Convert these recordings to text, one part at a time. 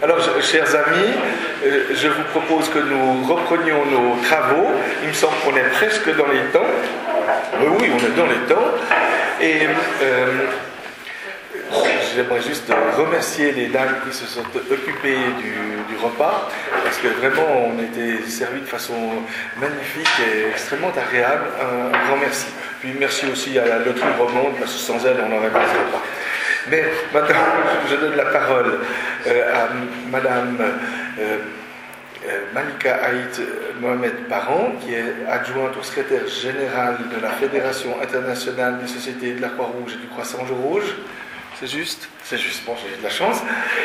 Alors, chers amis, je vous propose que nous reprenions nos travaux. Il me semble qu'on est presque dans les temps. Oui, on est dans les temps. Et j'aimerais juste remercier les dames qui se sont occupées du repas, parce que vraiment on était servis de façon magnifique et extrêmement agréable. Un grand merci. Puis merci aussi à la loterie romande, parce que sans elle on n'aurait pas ce repas. Mais maintenant, je donne la parole à Madame Malika Haït Mohamed Parent, qui est adjointe au secrétaire général de la Fédération internationale des sociétés de la Croix-Rouge et du Croissant-Rouge. C'est juste? C'est juste. Bon, j'ai eu de la chance.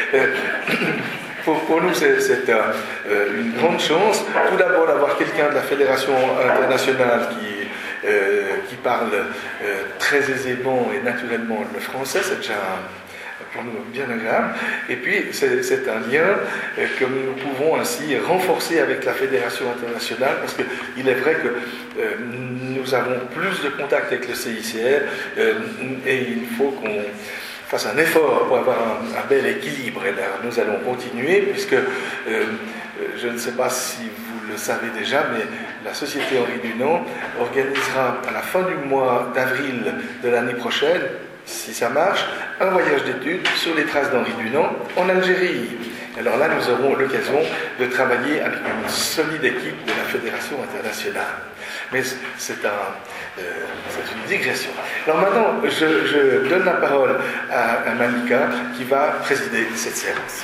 Pour nous, c'est une grande chance. Tout d'abord, d'avoir quelqu'un de la Fédération internationale qui parle très aisément et naturellement le français. C'est déjà pour nous bien agréable. Et puis, c'est un lien que nous pouvons ainsi renforcer avec la Fédération internationale, parce qu'il est vrai que nous avons plus de contacts avec le CICR et il faut qu'on fasse un effort pour avoir un bel équilibre. Et là, nous allons continuer, puisque je ne sais pas si vous le savez déjà, mais la Société Henri Dunant organisera à la fin du mois d'avril de l'année prochaine, si ça marche, un voyage d'études sur les traces d'Henri Dunant en Algérie. Alors là, nous aurons l'occasion de travailler avec une solide équipe de la Fédération internationale. Mais c'est une digression. Alors maintenant, je donne la parole à Malika qui va présider cette séance.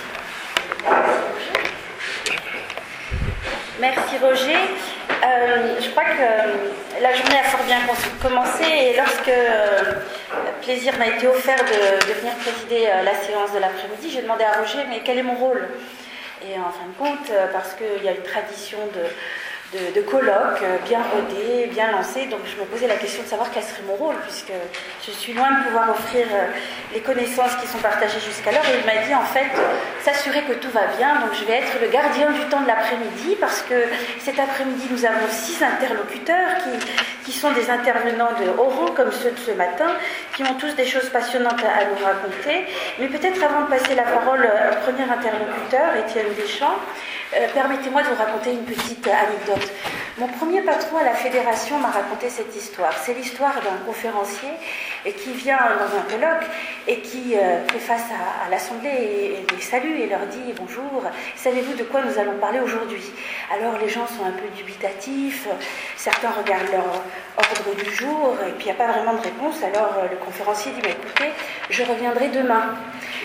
Merci Roger. Je crois que la journée a fort bien commencé et lorsque le plaisir m'a été offert de venir présider la séance de l'après-midi, j'ai demandé à Roger mais quel est mon rôle? Et en fin de compte, parce qu'il y a une tradition de colloques bien rodés, bien lancés, donc je me posais la question de savoir quel serait mon rôle, puisque je suis loin de pouvoir offrir les connaissances qui sont partagées jusqu'alors, et il m'a dit en fait s'assurer que tout va bien, donc je vais être le gardien du temps de l'après-midi, parce que cet après-midi nous avons 6 interlocuteurs qui sont des intervenants de haut rang comme ceux de ce matin, qui ont tous des choses passionnantes à nous raconter, mais peut-être avant de passer la parole au premier interlocuteur, Étienne Deschamps, permettez-moi de vous raconter une petite anecdote. Mon premier patron à la fédération m'a raconté cette histoire. C'est l'histoire d'un conférencier qui vient dans un colloque et qui fait face à l'assemblée et les salue et leur dit « Bonjour, savez-vous de quoi nous allons parler aujourd'hui ?» Alors les gens sont un peu dubitatifs, certains regardent leur ordre du jour et puis il n'y a pas vraiment de réponse. Alors le conférencier dit « Écoutez, je reviendrai demain. »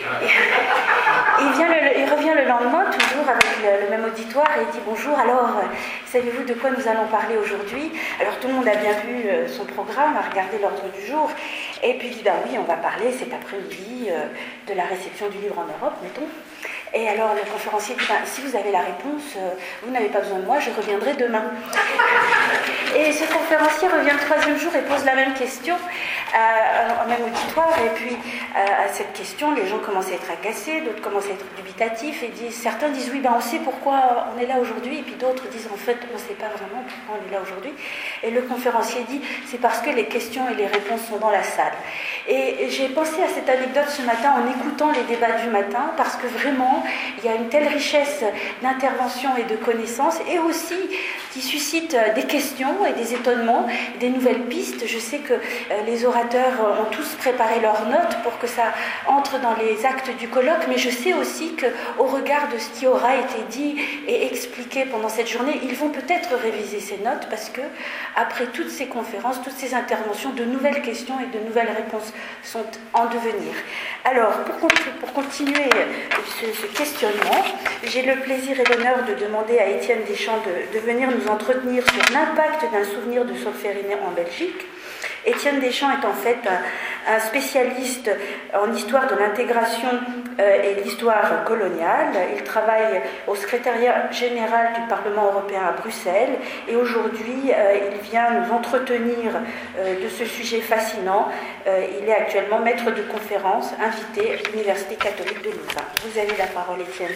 Il revient le lendemain, toujours avec le même auditoire, et il dit « Bonjour, alors, savez-vous de quoi nous allons parler aujourd'hui ?» Alors tout le monde a bien vu son programme, a regardé l'ordre du jour, et puis il dit « Ben oui, on va parler cet après-midi de la réception du livre en Europe, mettons. » Et alors le conférencier dit « Si vous avez la réponse, vous n'avez pas besoin de moi, je reviendrai demain. » Et ce conférencier revient le 3e jour et pose la même question au même auditoire. Et puis à cette question, les gens commencent à être agacés, d'autres commencent à être dubitatifs. Et certains disent « Oui, on sait pourquoi on est là aujourd'hui. » Et puis d'autres disent « En fait, on ne sait pas vraiment pourquoi on est là aujourd'hui. » Et le conférencier dit « C'est parce que les questions et les réponses sont dans la salle. » Et j'ai pensé à cette anecdote ce matin en écoutant les débats du matin, parce que vraiment, il y a une telle richesse d'intervention et de connaissances, et aussi qui suscite des questions et des étonnements, des nouvelles pistes. Je sais que les orateurs ont tous préparé leurs notes pour que ça entre dans les actes du colloque, mais je sais aussi qu'au regard de ce qui aura été dit et expliqué pendant cette journée, ils vont peut-être réviser ces notes, parce que après toutes ces conférences, toutes ces interventions, de nouvelles questions et de nouvelles réponses sont en devenir. Alors, pour continuer ce questionnement, j'ai le plaisir et l'honneur de demander à Étienne Deschamps de venir nous entretenir sur l'impact d'un souvenir de Solferino en Belgique. Étienne Deschamps est en fait un spécialiste en histoire de l'intégration et l'histoire coloniale. Il travaille au secrétariat général du Parlement européen à Bruxelles et aujourd'hui il vient nous entretenir de ce sujet fascinant. Il est actuellement maître de conférence invité à l'Université catholique de Louvain. Vous avez la parole, Étienne.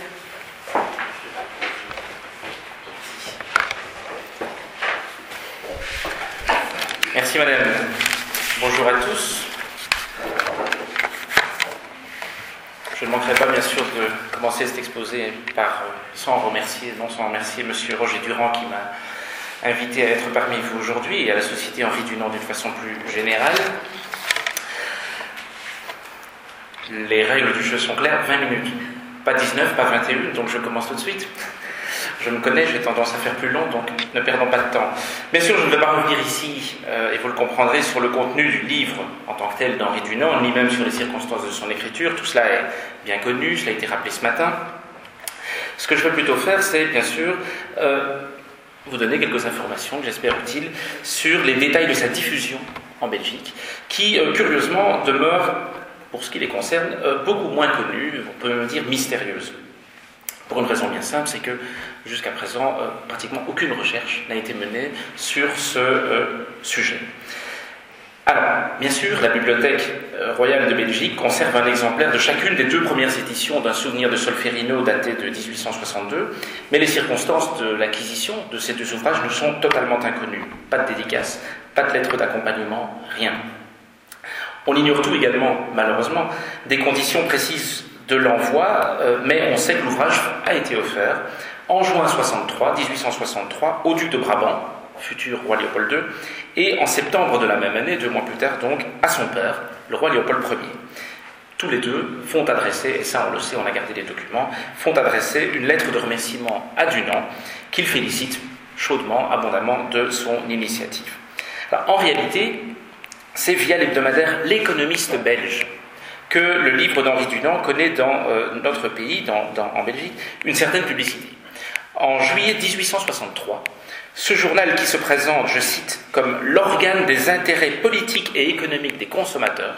Merci madame. Bonjour à tous. Je ne manquerai pas bien sûr de commencer cet exposé sans remercier M. Roger Durand qui m'a invité à être parmi vous aujourd'hui et à la Société Henri Dunant d'une façon plus générale. Les règles du jeu sont claires, 20 minutes. Pas 19, pas 21, donc je commence tout de suite. Je me connais, j'ai tendance à faire plus long, donc ne perdons pas de temps. Bien sûr, je ne vais pas revenir ici, et vous le comprendrez, sur le contenu du livre en tant que tel d'Henri Dunant, ni même sur les circonstances de son écriture. Tout cela est bien connu, cela a été rappelé ce matin. Ce que je veux plutôt faire, c'est bien sûr vous donner quelques informations, que j'espère utiles, sur les détails de sa diffusion en Belgique, qui, curieusement, demeurent, pour ce qui les concerne, beaucoup moins connues, on peut même dire mystérieuses. Pour une raison bien simple, c'est que jusqu'à présent, pratiquement aucune recherche n'a été menée sur ce sujet. Alors, bien sûr, la Bibliothèque royale de Belgique conserve un exemplaire de chacune des 2 premières éditions d'un souvenir de Solferino daté de 1862, mais les circonstances de l'acquisition de ces 2 ouvrages nous sont totalement inconnues. Pas de dédicace, pas de lettre d'accompagnement, rien. On ignore tout également, malheureusement, des conditions précises de l'envoi, mais on sait que l'ouvrage a été offert en juin 1863 au duc de Brabant, futur roi Léopold II, et en septembre de la même année, 2 mois plus tard donc, à son père, le roi Léopold Ier. Tous les deux font adresser, et ça on le sait, on a gardé les documents, font adresser une lettre de remerciement à Dunant, qu'il félicite chaudement, abondamment de son initiative. Alors, en réalité, c'est via l'hebdomadaire L'Économiste belge que le livre d'Henri Dunant connaît dans notre pays, en Belgique, une certaine publicité. En juillet 1863, ce journal qui se présente, je cite, comme l'organe des intérêts politiques et économiques des consommateurs,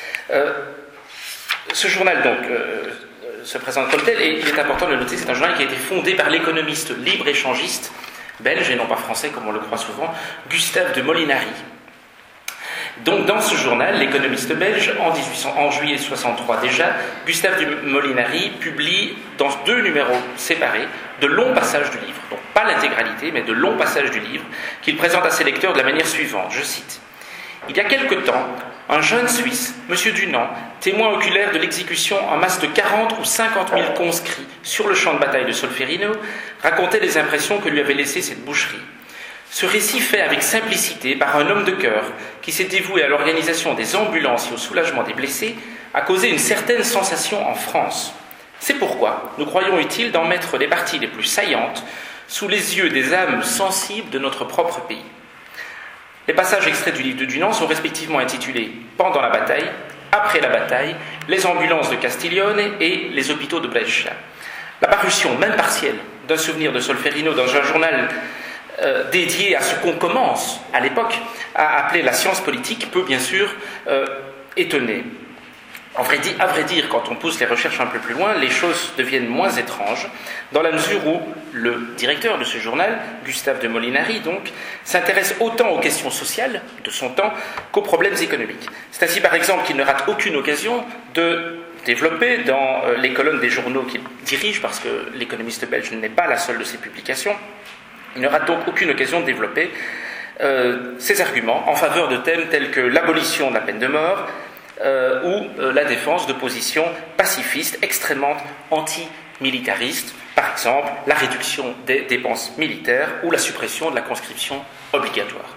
ce journal donc se présente comme tel, et il est important de le noter, c'est un journal qui a été fondé par l'économiste libre-échangiste belge, et non pas français comme on le croit souvent, Gustave de Molinari. Donc dans ce journal, l'économiste belge, en juillet 63 déjà, Gustave de Molinari publie dans 2 numéros séparés de longs passages du livre, donc pas l'intégralité, mais de longs passages du livre, qu'il présente à ses lecteurs de la manière suivante, je cite. « Il y a quelque temps, un jeune Suisse, M. Dunant, témoin oculaire de l'exécution en masse de 40 ou 50 000 conscrits sur le champ de bataille de Solferino, racontait les impressions que lui avait laissées cette boucherie. Ce récit fait avec simplicité par un homme de cœur qui s'est dévoué à l'organisation des ambulances et au soulagement des blessés a causé une certaine sensation en France. C'est pourquoi nous croyons utile d'en mettre les parties les plus saillantes sous les yeux des âmes sensibles de notre propre pays. Les passages extraits du livre de Dunant sont respectivement intitulés « Pendant la bataille »,« Après la bataille »,« Les ambulances de Castiglione » et « Les hôpitaux de Brescia ». La parution, même partielle, d'un souvenir de Solferino dans un journal dédié à ce qu'on commence, à l'époque, à appeler la science politique, peut bien sûr étonner. À vrai dire, quand on pousse les recherches un peu plus loin, les choses deviennent moins étranges, dans la mesure où le directeur de ce journal, Gustave de Molinari, donc, s'intéresse autant aux questions sociales de son temps qu'aux problèmes économiques. C'est ainsi, par exemple, qu'il ne rate aucune occasion de développer dans les colonnes des journaux qu'il dirige, parce que l'économiste belge n'est pas la seule de ses publications. Il ne rate donc aucune occasion de développer ses arguments en faveur de thèmes tels que l'abolition de la peine de mort ou la défense de positions pacifistes extrêmement anti-militaristes, par exemple la réduction des dépenses militaires ou la suppression de la conscription obligatoire.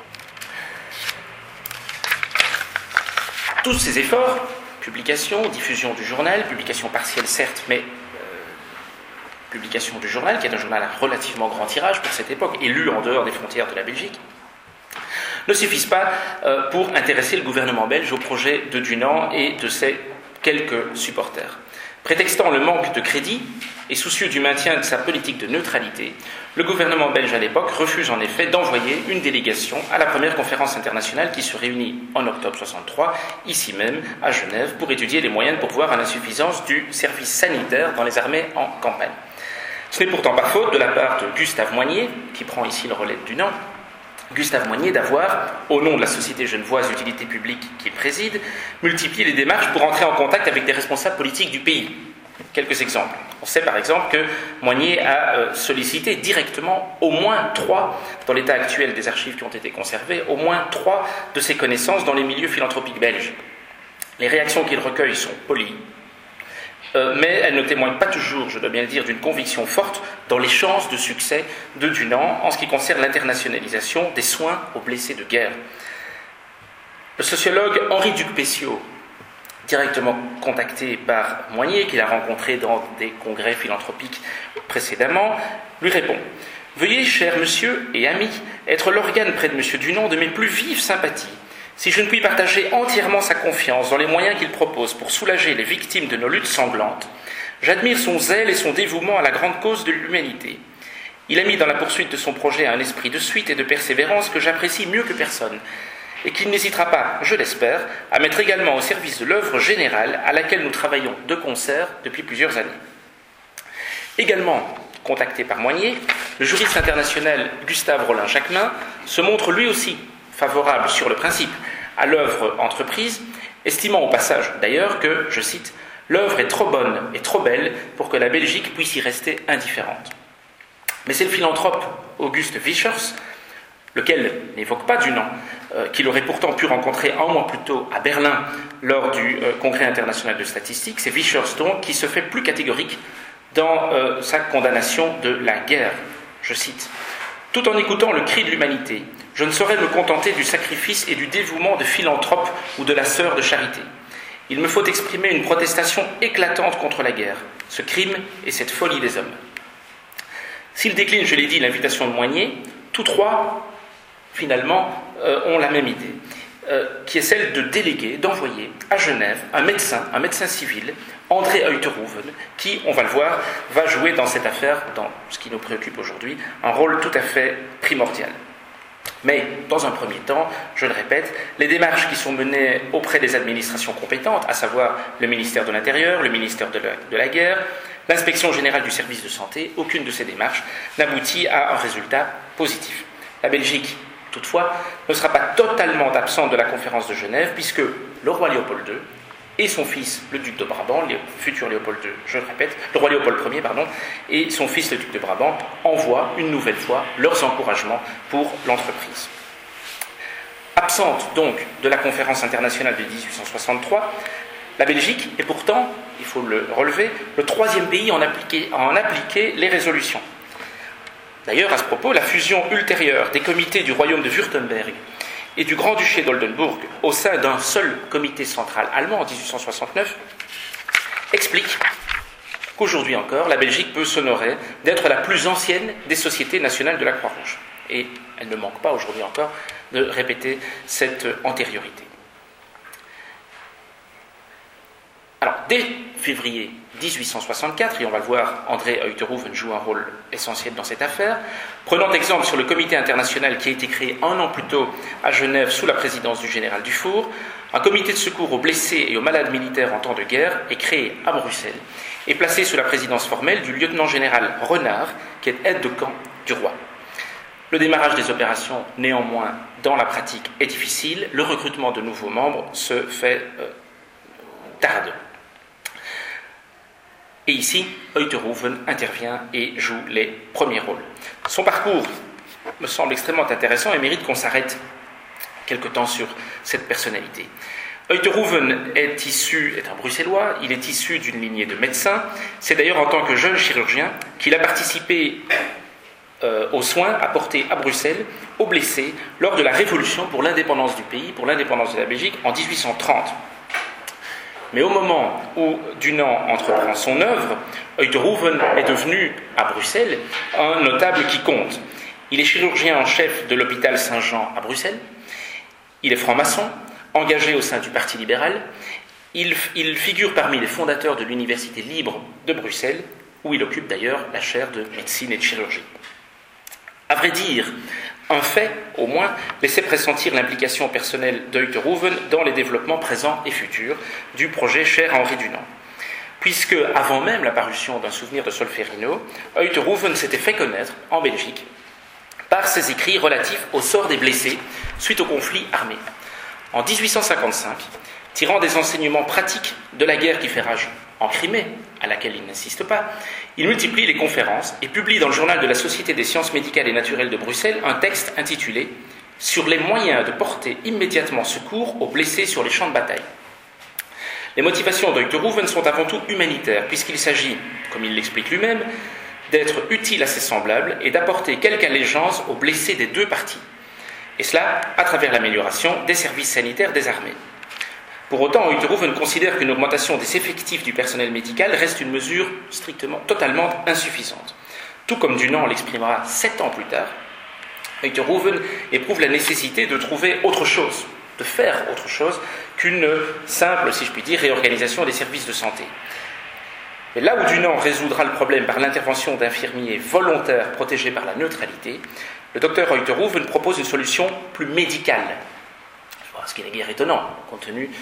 Tous ces efforts, publication, diffusion du journal, publication partielle certes, mais publication du journal, qui est un journal à relativement grand tirage pour cette époque, et lu en dehors des frontières de la Belgique, ne suffisent pas pour intéresser le gouvernement belge au projet de Dunant et de ses quelques supporters. Prétextant le manque de crédit et soucieux du maintien de sa politique de neutralité, le gouvernement belge à l'époque refuse en effet d'envoyer une délégation à la première conférence internationale qui se réunit en octobre 63, ici même, à Genève, pour étudier les moyens de pourvoir à l'insuffisance du service sanitaire dans les armées en campagne. Ce n'est pourtant pas faute de la part de Gustave Moignet, qui prend ici le relais de Dunant, Gustave Moignet d'avoir, au nom de la Société genevoise d'utilité publique qu'il préside, multiplié les démarches pour entrer en contact avec des responsables politiques du pays. Quelques exemples. On sait par exemple que Moignet a sollicité directement au moins 3, dans l'état actuel des archives qui ont été conservées, au moins 3 de ses connaissances dans les milieux philanthropiques belges. Les réactions qu'il recueille sont polies, mais elle ne témoigne pas toujours, je dois bien le dire, d'une conviction forte dans les chances de succès de Dunant en ce qui concerne l'internationalisation des soins aux blessés de guerre. Le sociologue Henri Duc-Pessiot, directement contacté par Moignet, qu'il a rencontré dans des congrès philanthropiques précédemment, lui répond « Veuillez, cher monsieur et ami, être l'organe près de monsieur Dunant de mes plus vives sympathies. Si je ne puis partager entièrement sa confiance dans les moyens qu'il propose pour soulager les victimes de nos luttes sanglantes, j'admire son zèle et son dévouement à la grande cause de l'humanité. Il a mis dans la poursuite de son projet un esprit de suite et de persévérance que j'apprécie mieux que personne, et qu'il n'hésitera pas, je l'espère, à mettre également au service de l'œuvre générale à laquelle nous travaillons de concert depuis plusieurs années. » Également contacté par Moignet, le juriste international Gustave Rollin-Jacquemin se montre lui aussi favorable sur le principe à l'œuvre entreprise, estimant au passage d'ailleurs que, je cite, « l'œuvre est trop bonne et trop belle pour que la Belgique puisse y rester indifférente ». Mais c'est le philanthrope Auguste Vischers, lequel n'évoque pas Dunant, qu'il aurait pourtant pu rencontrer un mois plus tôt à Berlin lors du Congrès international de statistique. C'est Vischers donc qui se fait plus catégorique dans sa condamnation de la guerre. Je cite « Tout en écoutant le cri de l'humanité, je ne saurais me contenter du sacrifice et du dévouement de philanthrope ou de la sœur de charité. Il me faut exprimer une protestation éclatante contre la guerre, ce crime et cette folie des hommes. » S'il décline, je l'ai dit, l'invitation de Moignet, tous trois, finalement, ont la même idée, qui est celle de déléguer, d'envoyer à Genève un médecin civil, André Uytterhoeven, qui, on va le voir, va jouer dans cette affaire, dans ce qui nous préoccupe aujourd'hui, un rôle tout à fait primordial. Mais, dans un premier temps, je le répète, les démarches qui sont menées auprès des administrations compétentes, à savoir le ministère de l'Intérieur, le ministère de la Guerre, l'inspection générale du service de santé, aucune de ces démarches n'aboutit à un résultat positif. La Belgique, toutefois, ne sera pas totalement absente de la conférence de Genève, puisque le roi Léopold II et son fils, le duc de Brabant, le futur Léopold II, je le répète, le roi Léopold Ier, et son fils, le duc de Brabant, envoient une nouvelle fois leurs encouragements pour l'entreprise. Absente donc de la conférence internationale de 1863, la Belgique est pourtant, il faut le relever, le troisième pays à en appliquer les résolutions. D'ailleurs, à ce propos, la fusion ultérieure des comités du royaume de Wurtemberg et du Grand-Duché d'Oldenbourg au sein d'un seul comité central allemand en 1869 explique qu'aujourd'hui encore, la Belgique peut s'honorer d'être la plus ancienne des sociétés nationales de la Croix-Rouge. Et elle ne manque pas aujourd'hui encore de répéter cette antériorité. Alors, dès février 1864, et on va le voir, André Uytterhoeven joue un rôle essentiel dans cette affaire, prenant exemple sur le comité international qui a été créé un an plus tôt à Genève sous la présidence du général Dufour, un comité de secours aux blessés et aux malades militaires en temps de guerre est créé à Bruxelles et placé sous la présidence formelle du lieutenant-général Renard, qui est aide de camp du roi. Le démarrage des opérations, néanmoins, dans la pratique est difficile, le recrutement de nouveaux membres se fait tarde. Et ici, Uytterhoeven intervient et joue les premiers rôles. Son parcours me semble extrêmement intéressant et mérite qu'on s'arrête quelque temps sur cette personnalité. Uytterhoeven est un bruxellois, il est issu d'une lignée de médecins. C'est d'ailleurs en tant que jeune chirurgien qu'il a participé aux soins apportés à Bruxelles aux blessés lors de la Révolution pour l'indépendance du pays, pour l'indépendance de la Belgique en 1830. Mais au moment où Dunant entreprend son œuvre, Uytterhoeven est devenu, à Bruxelles, un notable qui compte. Il est chirurgien en chef de l'hôpital Saint-Jean à Bruxelles, il est franc-maçon, engagé au sein du Parti libéral, il figure parmi les fondateurs de l'Université libre de Bruxelles, où il occupe d'ailleurs la chaire de médecine et de chirurgie. À vrai dire, un fait, au moins, laissait pressentir l'implication personnelle d'Uytterhoeven dans les développements présents et futurs du projet cher à Henri Dunant. Puisque, avant même la parution d'un souvenir de Solferino, Uytterhoeven s'était fait connaître, en Belgique, par ses écrits relatifs au sort des blessés suite au conflit armé. En 1855, tirant des enseignements pratiques de la guerre qui fait rage en Crimée, à laquelle il n'insiste pas, il multiplie les conférences et publie dans le journal de la Société des sciences médicales et naturelles de Bruxelles un texte intitulé « Sur les moyens de porter immédiatement secours aux blessés sur les champs de bataille ». Les motivations d'Uytterhoeven sont avant tout humanitaires, puisqu'il s'agit, comme il l'explique lui-même, d'être utile à ses semblables et d'apporter quelque allégeance aux blessés des deux parties, et cela à travers l'amélioration des services sanitaires des armées. Pour autant, Uytterhoeven considère qu'une augmentation des effectifs du personnel médical reste une mesure totalement insuffisante. Tout comme Dunant l'exprimera 7 ans plus tard, Uytterhoeven éprouve la nécessité de trouver autre chose, de faire autre chose qu'une simple, si je puis dire, réorganisation des services de santé. Et là où Dunant résoudra le problème par l'intervention d'infirmiers volontaires protégés par la neutralité, le docteur Uytterhoeven propose une solution plus médicale, ce qui n'est guère étonnant compte tenu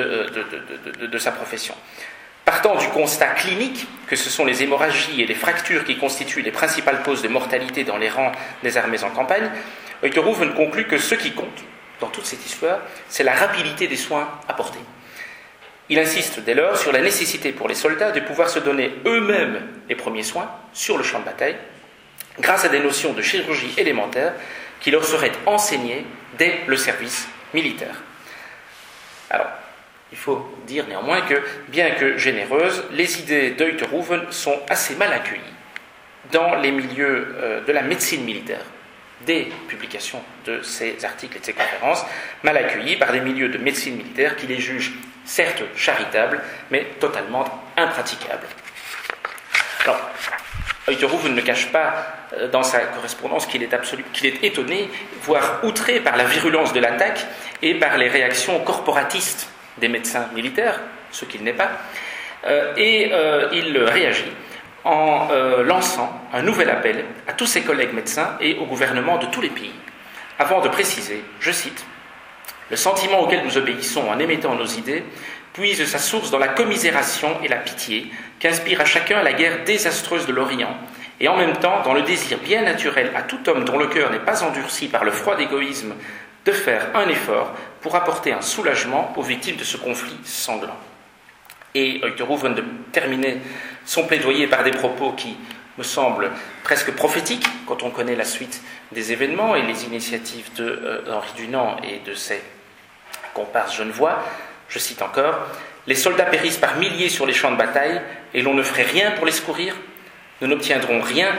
de sa profession. Partant du constat clinique que ce sont les hémorragies et les fractures qui constituent les principales causes de mortalité dans les rangs des armées en campagne, Uytterhoeven conclut que ce qui compte dans toute cette histoire, c'est la rapidité des soins apportés. Il insiste dès lors sur la nécessité pour les soldats de pouvoir se donner eux-mêmes les premiers soins sur le champ de bataille, grâce à des notions de chirurgie élémentaire qui leur seraient enseignées dès le service militaire. Alors, il faut dire néanmoins que, bien que généreuses, les idées d'Uytterhoeven sont assez mal accueillies dans les milieux de la médecine militaire. Des publications de ces articles et de ces conférences, mal accueillies par des milieux de médecine militaire qui les jugent certes charitables, mais totalement impraticables. Alors, Uytterhoeven ne cache pas dans sa correspondance qu'il est étonné, voire outré par la virulence de l'attaque et par les réactions corporatistes des médecins militaires, ce qu'il n'est pas, et il réagit en lançant un nouvel appel à tous ses collègues médecins et au gouvernement de tous les pays, avant de préciser, je cite, « Le sentiment auquel nous obéissons en émettant nos idées puise sa source dans la commisération et la pitié qu'inspire à chacun la guerre désastreuse de l'Orient, et en même temps dans le désir bien naturel à tout homme dont le cœur n'est pas endurci par le froid égoïsme de faire un effort pour apporter un soulagement aux victimes de ce conflit sanglant. » Et Uytterhoeven de terminer son plaidoyer par des propos qui me semblent presque prophétiques quand on connaît la suite des événements et les initiatives d'Henri Dunant et de ses comparses genevois. Je cite encore, « Les soldats périssent par milliers sur les champs de bataille et l'on ne ferait rien pour les secourir. Nous n'obtiendrions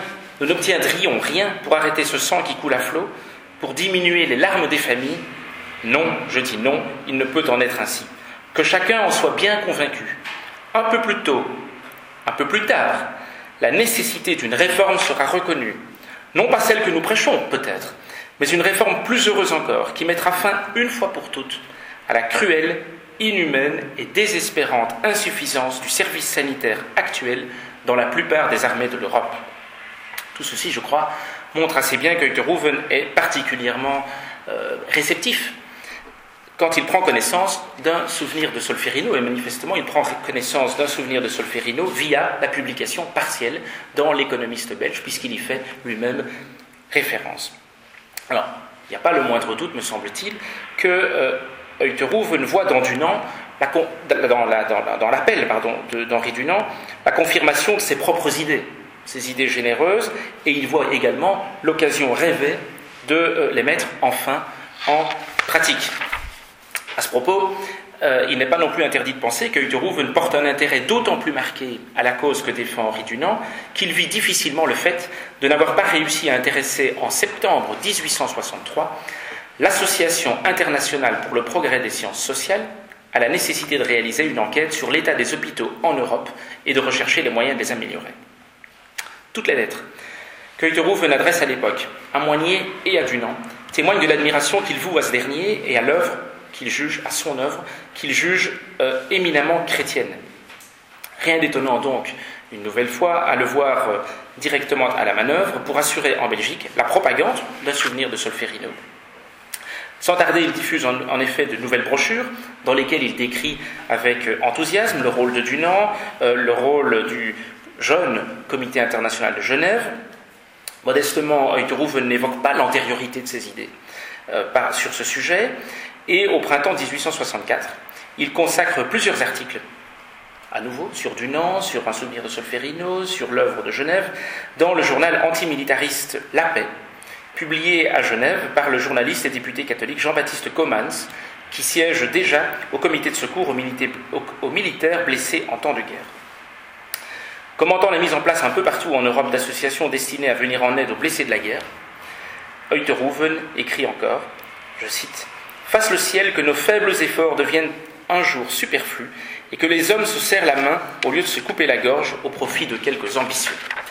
rien pour arrêter ce sang qui coule à flot, pour diminuer les larmes des familles. Non, je dis non, il ne peut en être ainsi. Que chacun en soit bien convaincu. Un peu plus tôt, un peu plus tard, la nécessité d'une réforme sera reconnue. Non pas celle que nous prêchons, peut-être, mais une réforme plus heureuse encore, qui mettra fin, une fois pour toutes, à la cruelle, inhumaine et désespérante insuffisance du service sanitaire actuel dans la plupart des armées de l'Europe. » Tout ceci, je crois, montre assez bien qu'Uytterhoeven est particulièrement réceptif quand il prend connaissance d'un souvenir de Solferino, et manifestement il prend connaissance d'un souvenir de Solferino via la publication partielle dans l'Économiste belge, puisqu'il y fait lui-même référence. Alors, il n'y a pas le moindre doute, me semble-t-il, que Uytterhoeven voit dans Dunant, dans l'appel d'Henri Dunant, la confirmation de ses propres idées, ses idées généreuses, et il voit également l'occasion rêvée de les mettre enfin en pratique. À ce propos, il n'est pas non plus interdit de penser qu'Uytterhoeven porte un intérêt d'autant plus marqué à la cause que défend Henri Dunant qu'il vit difficilement le fait de n'avoir pas réussi à intéresser en septembre 1863 l'Association internationale pour le progrès des sciences sociales à la nécessité de réaliser une enquête sur l'état des hôpitaux en Europe et de rechercher les moyens de les améliorer. Toutes les lettres qu'Uytterhoeven adresse à l'époque à Moignet et à Dunant témoignent de l'admiration qu'il voue à ce dernier et à l'œuvre qu'il juge, à son œuvre, qu'il juge éminemment chrétienne. Rien d'étonnant donc, une nouvelle fois, à le voir directement à la manœuvre pour assurer en Belgique la propagande d'un souvenir de Solferino. Sans tarder, il diffuse en effet de nouvelles brochures dans lesquelles il décrit avec enthousiasme le rôle de Dunant, le rôle du jeune Comité international de Genève. Modestement, Uytterhoeven n'évoque pas l'antériorité de ses idées sur ce sujet. Et au printemps 1864, il consacre plusieurs articles, à nouveau, sur Dunant, sur un souvenir de Solferino, sur l'œuvre de Genève, dans le journal antimilitariste La Paix, publié à Genève par le journaliste et député catholique Jean-Baptiste Comans, qui siège déjà au comité de secours aux militaires blessés en temps de guerre. Commentant la mise en place un peu partout en Europe d'associations destinées à venir en aide aux blessés de la guerre, Uytterhoeven écrit encore, je cite, « Fasse le ciel que nos faibles efforts deviennent un jour superflus et que les hommes se serrent la main au lieu de se couper la gorge au profit de quelques ambitions. »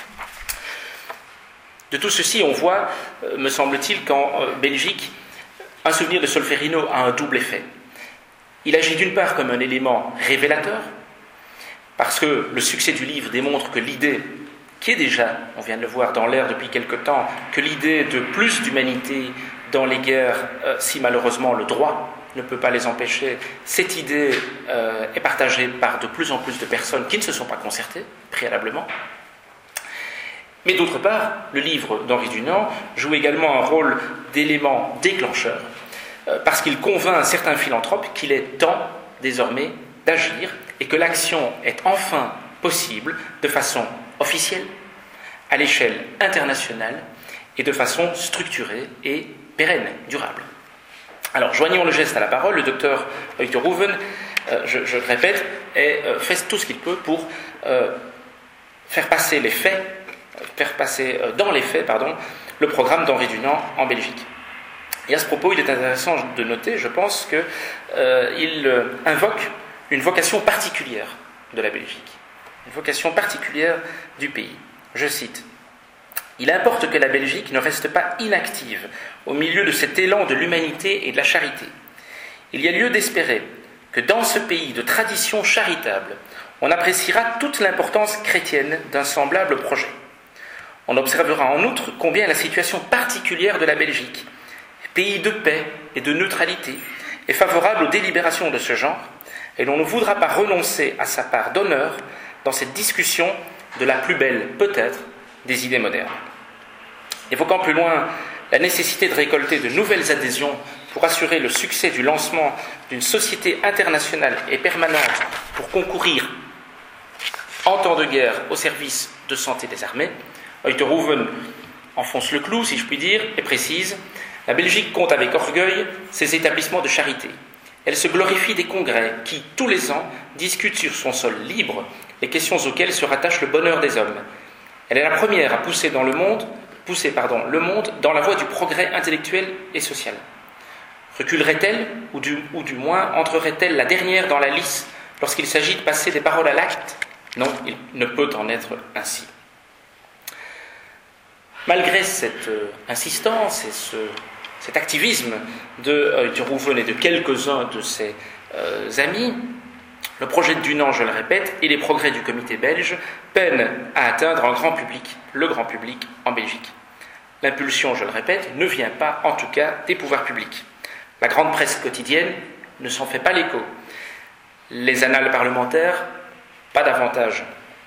De tout ceci, on voit, me semble-t-il, qu'en Belgique, un souvenir de Solferino a un double effet. Il agit d'une part comme un élément révélateur, parce que le succès du livre démontre que l'idée, qui est déjà, on vient de le voir dans l'air depuis quelque temps, que l'idée de plus d'humanité dans les guerres, si malheureusement le droit ne peut pas les empêcher, cette idée est partagée par de plus en plus de personnes qui ne se sont pas concertées préalablement. Mais d'autre part, le livre d'Henri Dunant joue également un rôle d'élément déclencheur, parce qu'il convainc un certain philanthrope qu'il est temps désormais d'agir et que l'action est enfin possible de façon officielle, à l'échelle internationale et de façon structurée et pérenne, durable. Alors, joignons le geste à la parole, le docteur Uytterhoeven, je le répète, fait tout ce qu'il peut pour faire passer dans les faits, le programme d'Henri Dunant en Belgique. Et à ce propos, il est intéressant de noter, je pense, qu'il invoque une vocation particulière de la Belgique, une vocation particulière du pays. Je cite, « Il importe que la Belgique ne reste pas inactive au milieu de cet élan de l'humanité et de la charité. Il y a lieu d'espérer que dans ce pays de tradition charitable, on appréciera toute l'importance chrétienne d'un semblable projet. On observera en outre combien la situation particulière de la Belgique, pays de paix et de neutralité, est favorable aux délibérations de ce genre, et l'on ne voudra pas renoncer à sa part d'honneur dans cette discussion de la plus belle, peut-être, des idées modernes. » Évoquant plus loin la nécessité de récolter de nouvelles adhésions pour assurer le succès du lancement d'une société internationale et permanente pour concourir en temps de guerre au service de santé des armées, Uytterhoeven enfonce le clou, si je puis dire, et précise « La Belgique compte avec orgueil ses établissements de charité. Elle se glorifie des congrès qui, tous les ans, discutent sur son sol libre les questions auxquelles se rattache le bonheur des hommes. Elle est la première à pousser le monde dans la voie du progrès intellectuel et social. Reculerait-elle, ou du moins entrerait-elle la dernière dans la lice lorsqu'il s'agit de passer des paroles à l'acte ? Non, il ne peut en être ainsi. » Malgré cette insistance et cet activisme de Uytterhoeven et de quelques-uns de ses amis, le projet de Dunant, je le répète, et les progrès du comité belge peinent à atteindre le grand public en Belgique. L'impulsion, je le répète, ne vient pas, en tout cas, des pouvoirs publics. La grande presse quotidienne ne s'en fait pas l'écho. Les annales parlementaires, pas davantage.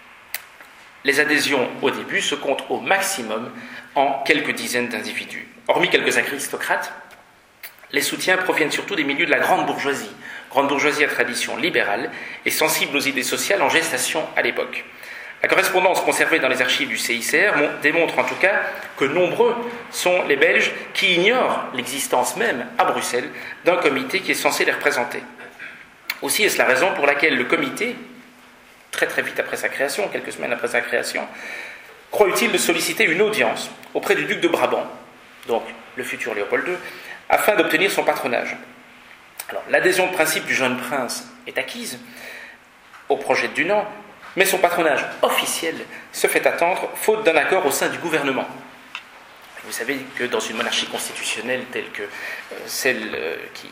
Les adhésions au début se comptent au maximum en quelques dizaines d'individus. Hormis quelques aristocrates, les soutiens proviennent surtout des milieux de la grande bourgeoisie à tradition libérale et sensible aux idées sociales en gestation à l'époque. La correspondance conservée dans les archives du CICR démontre en tout cas que nombreux sont les Belges qui ignorent l'existence même à Bruxelles d'un comité qui est censé les représenter. Aussi est-ce la raison pour laquelle le comité, très très vite après sa création, quelques semaines après sa création, croit utile de solliciter une audience auprès du duc de Brabant, donc le futur Léopold II, afin d'obtenir son patronage. Alors, l'adhésion de principe du jeune prince est acquise au projet de Dunant, mais son patronage officiel se fait attendre faute d'un accord au sein du gouvernement. Vous savez que dans une monarchie constitutionnelle telle que celle qui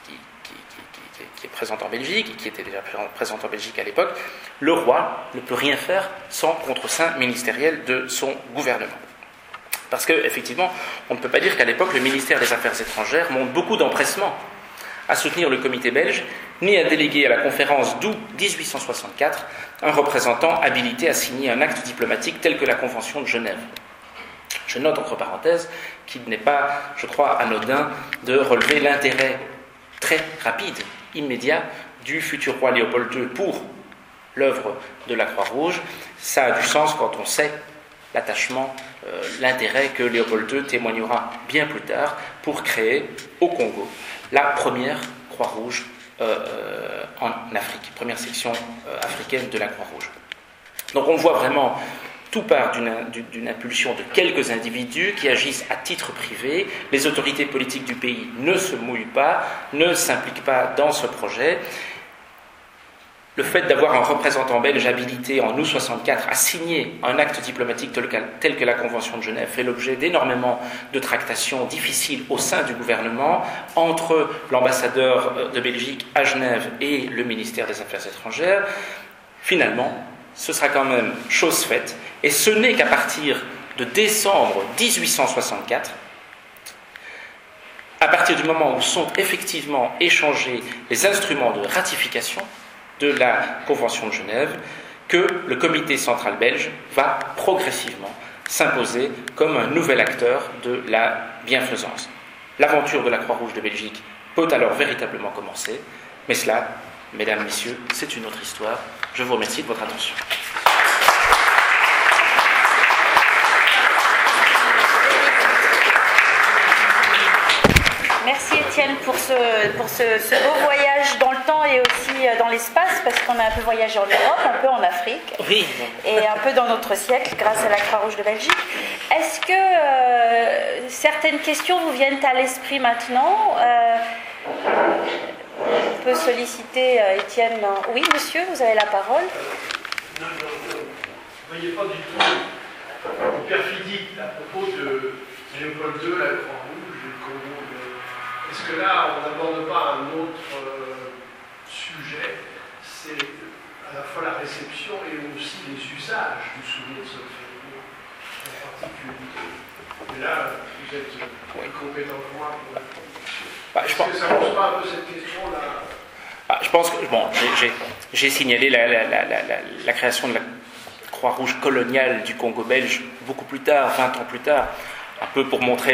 est présente en Belgique, et qui était déjà présente en Belgique à l'époque, le roi ne peut rien faire sans contre-seing ministériel de son gouvernement. Parce qu'effectivement, on ne peut pas dire qu'à l'époque, le ministère des Affaires étrangères montre beaucoup d'empressement à soutenir le comité belge, ni à déléguer à la conférence d'août 1864 un représentant habilité à signer un acte diplomatique tel que la Convention de Genève. Je note entre parenthèses qu'il n'est pas, je crois, anodin de relever l'intérêt très rapide, immédiat, du futur roi Léopold II pour l'œuvre de la Croix-Rouge. Ça a du sens quand on sait l'attachement, l'intérêt que Léopold II témoignera bien plus tard pour créer au Congo la première Croix-Rouge en Afrique, première section africaine de la Croix-Rouge. Donc on voit vraiment, tout part d'une impulsion de quelques individus qui agissent à titre privé. Les autorités politiques du pays ne se mouillent pas, ne s'impliquent pas dans ce projet. Le fait d'avoir un représentant belge habilité en août 64 à signer un acte diplomatique tel que la Convention de Genève fait l'objet d'énormément de tractations difficiles au sein du gouvernement entre l'ambassadeur de Belgique à Genève et le ministère des Affaires étrangères. Finalement, ce sera quand même chose faite, et ce n'est qu'à partir de décembre 1864, à partir du moment où sont effectivement échangés les instruments de ratification de la Convention de Genève, que le comité central belge va progressivement s'imposer comme un nouvel acteur de la bienfaisance. L'aventure de la Croix-Rouge de Belgique peut alors véritablement commencer, mais cela, mesdames, messieurs, c'est une autre histoire. Je vous remercie de votre attention. Merci Étienne pour ce beau voyage dans le temps et aussi dans l'espace, parce qu'on a un peu voyagé en Europe, un peu en Afrique, oui. Et un peu dans notre siècle grâce à la Croix-Rouge de Belgique. Est-ce que certaines questions vous viennent à l'esprit maintenant On peut solliciter Étienne. Oui, monsieur, vous avez la parole. Vous ne voyez pas du tout une perfidie à propos de Léopold II, la Croix-Rouge, le Congo. Est-ce que là, on n'aborde pas un autre sujet? C'est à la fois la réception et aussi les usages du souvenir de ce phénomène en particulier. Et là, vous êtes plus compétent que moi pour répondre. Est-ce que ça ne pose pas un peu cette question-là? Je pense que, bon, j'ai signalé la création de la Croix-Rouge coloniale du Congo belge beaucoup plus tard, 20 ans plus tard, un peu pour montrer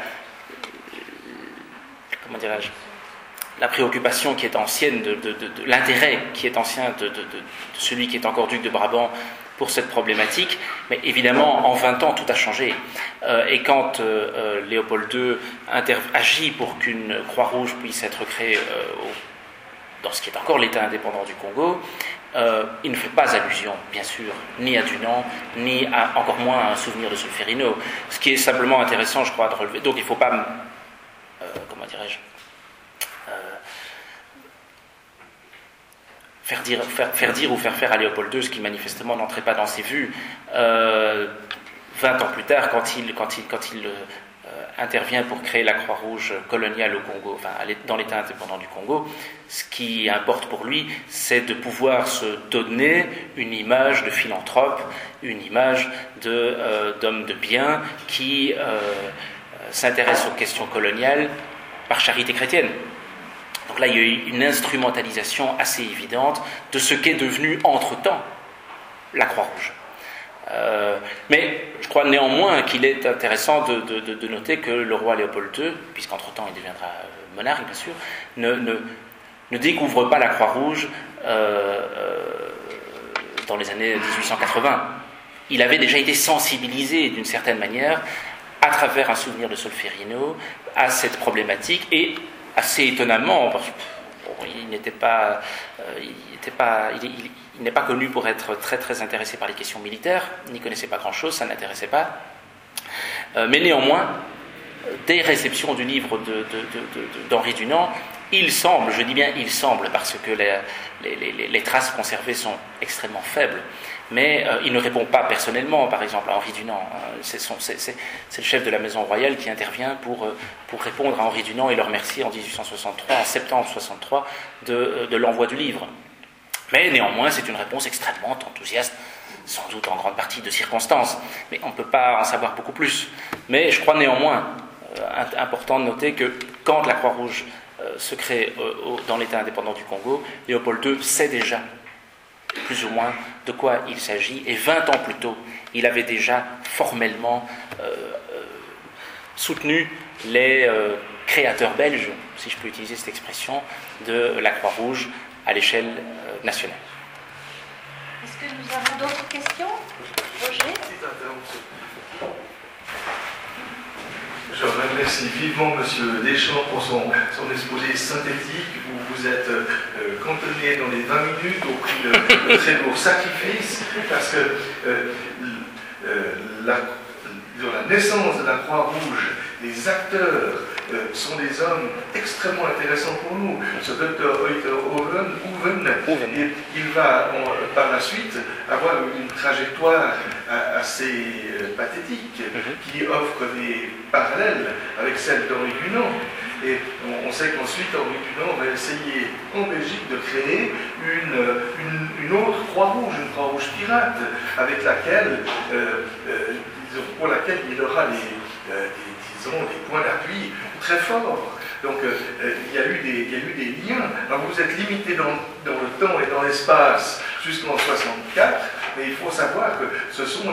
comment dirais-je, la préoccupation qui est ancienne, de l'intérêt qui est ancien de celui qui est encore duc de Brabant pour cette problématique. Mais évidemment, en 20 ans, tout a changé. Et quand Léopold II agit pour qu'une Croix-Rouge puisse être créée dans ce qui est encore l'État indépendant du Congo, il ne fait pas allusion, bien sûr, ni à Dunant, ni encore moins à un souvenir de Solferino. Ce qui est simplement intéressant, je crois, de relever. Donc il ne faut pas, comment dirais-je, faire dire ou faire faire à Léopold II ce qui manifestement n'entrait pas dans ses vues. 20 ans plus tard, quand il intervient pour créer la Croix-Rouge coloniale au Congo, enfin dans l'État indépendant du Congo, ce qui importe pour lui, c'est de pouvoir se donner une image de philanthrope, une image d'homme de bien qui s'intéresse aux questions coloniales par charité chrétienne. Donc là, il y a eu une instrumentalisation assez évidente de ce qu'est devenu entre-temps la Croix-Rouge. Mais je crois néanmoins qu'il est intéressant de noter que le roi Léopold II, puisqu'entre-temps il deviendra monarque bien sûr, ne découvre pas la Croix-Rouge dans les années 1880. Il avait déjà été sensibilisé d'une certaine manière à travers un souvenir de Solferino à cette problématique, et assez étonnamment, parce qu'il n'est pas connu pour être très très intéressé par les questions militaires, il n'y connaissait pas grand-chose, ça ne l'intéressait pas. Mais néanmoins, des réceptions du livre d'Henri Dunant, il semble, je dis bien il semble, parce que les traces conservées sont extrêmement faibles, mais il ne répond pas personnellement, par exemple, à Henri Dunant. C'est le chef de la Maison Royale qui intervient pour répondre à Henri Dunant et le remercier en 1863, en septembre 1963, de l'envoi du livre. Mais néanmoins, c'est une réponse extrêmement enthousiaste, sans doute en grande partie de circonstances, mais on ne peut pas en savoir beaucoup plus. Mais je crois néanmoins important de noter que quand la Croix-Rouge se crée dans l'État indépendant du Congo, Léopold II sait déjà plus ou moins de quoi il s'agit, et 20 ans plus tôt, il avait déjà formellement soutenu les créateurs belges, si je peux utiliser cette expression, de la Croix-Rouge à l'échelle nationale. Est-ce que nous avons d'autres questions, Roger? Je reviendrai remercie vivement M. Deschamps pour son exposé synthétique, où vous êtes cantonné dans les 20 minutes au prix de très lourd sacrifice, parce que la naissance de la Croix-Rouge, les acteurs sont des hommes extrêmement intéressants pour nous. Ce docteur Oven, il va par la suite avoir une trajectoire assez pathétique qui offre des parallèles avec celle d'Henri Dunant. Et on sait qu'ensuite Henri Dunant va essayer en Belgique de créer une autre Croix-Rouge, une Croix-Rouge pirate, avec laquelle, pour laquelle il aura des points d'appui très forts. Donc il y a eu des liens. Alors vous êtes limité dans le temps et dans l'espace jusqu'en 64, mais il faut savoir que ce sont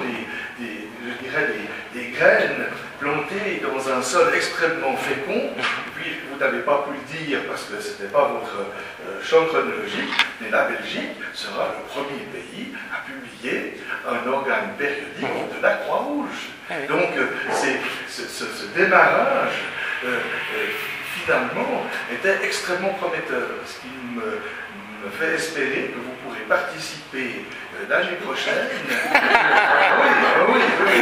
des graines plantées dans un sol extrêmement fécond. Puis vous n'avez pas pu le dire parce que ce n'était pas votre champ chronologique, mais la Belgique sera le premier pays à publier un organe périodique de la Croix-Rouge. Donc ce démarrage finalement était extrêmement prometteur, ce qui me fait espérer que vous pourrez participer l'année prochaine. Oui,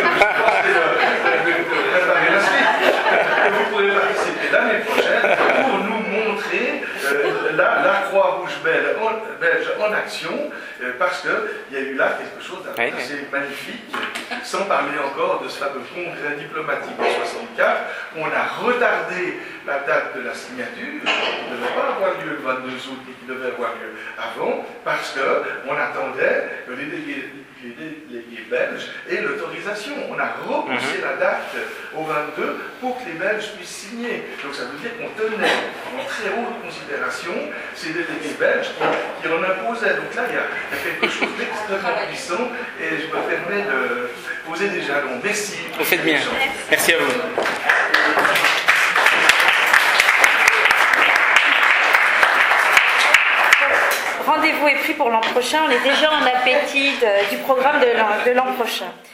préparer la suite. Vous pourrez participer l'année prochaine pour nous montrer la Croix-Rouge belge en action, parce qu'il y a eu là quelque chose d'assez magnifique, sans parler encore de ce fameux congrès diplomatique en 64. On a retardé la date de la signature, qui ne devait pas avoir lieu le 22 août, mais qui devait avoir lieu avant, parce qu'on attendait que les délégués belges aient l'autorisation. On a repoussé la date au 22 pour que les Belges puissent signer. Donc ça veut dire qu'on tenait en très haute considération ces délégués belges qui en imposaient. Donc là, il y a quelque chose d'extrêmement puissant, et je me permets de poser des jalons. Merci. Vous faites bien. Merci à vous. Rendez-vous est pris pour l'an prochain. On est déjà en appétit du programme de l'an prochain.